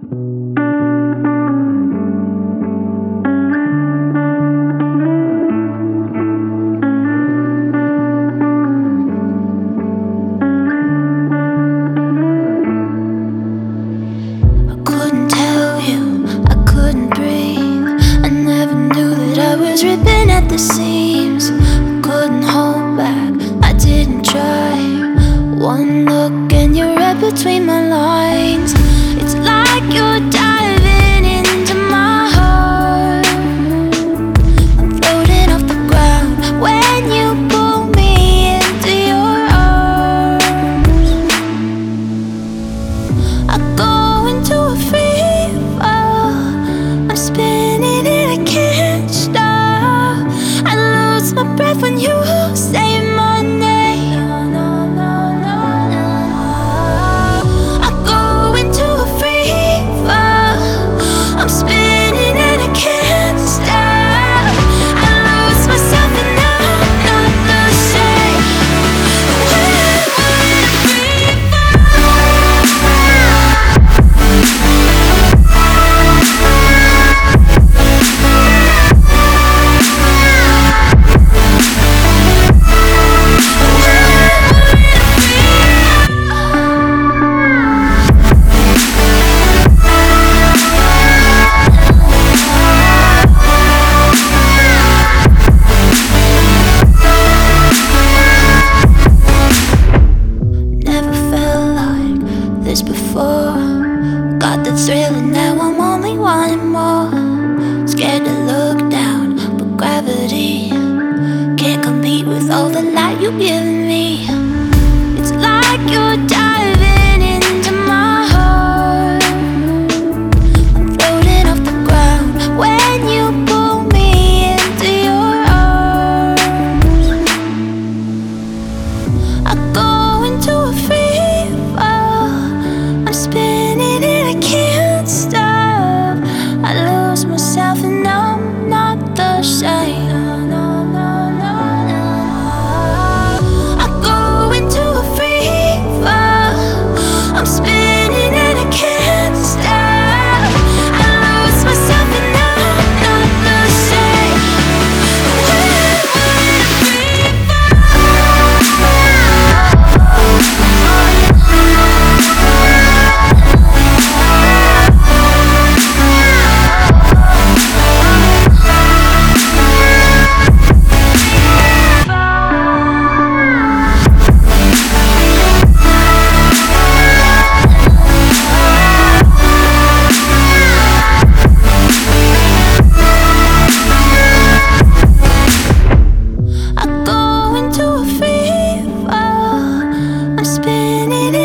Couldn't tell you, I couldn't breathe. I never knew that I was ripping at the seams. I couldn't hold back, I didn't try. One look and you're right between my lines. It's like you're diving into my heart. I'm floating off the ground when you pull me into your arms. I go into a free fall. I'm spinning and I can't stop. I lose my breath when you say my name. I go into a free fall. I'm spinning and I can't stop. I lose myself and I'm not the same. When would a free Never felt like this before. Got the thrill and now I'm only wanting more. Scared to look down, but gravity can't compete with all the light you've given me. It's like you're diving into my heart. I'm floating off the ground when you pull me into your arms. I go into a free fall. I'm spinning and I can't stop. I lose myself and I'm not the same. I go into a free fall. I'm spinning and I can't stop. I lose myself and I'm not the same. When would a free I go into a free fall. I'm spinning